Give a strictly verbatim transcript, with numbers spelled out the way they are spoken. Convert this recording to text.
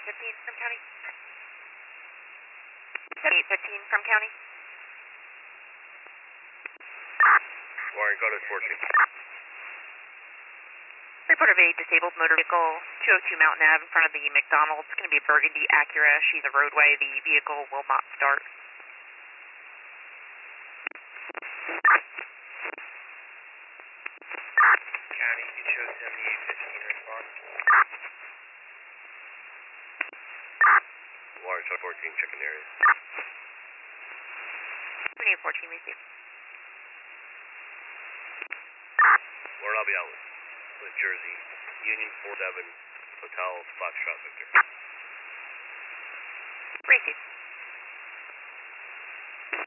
fifteen from county. seventy-eight fifteen from county. Warren, go to fourteen. Report of a disabled motor vehicle, two oh two Mountain Ave in front of the McDonald's. It's going to be a burgundy Acura. She's a roadway. The vehicle will not start. County, you show seventy-eight fifteen response. Warren, show fourteen, checking area. seventy-eight fourteen received. Warren, I'll be out with, with Jersey. Union four seven, Hotel, Foxtrot Victor.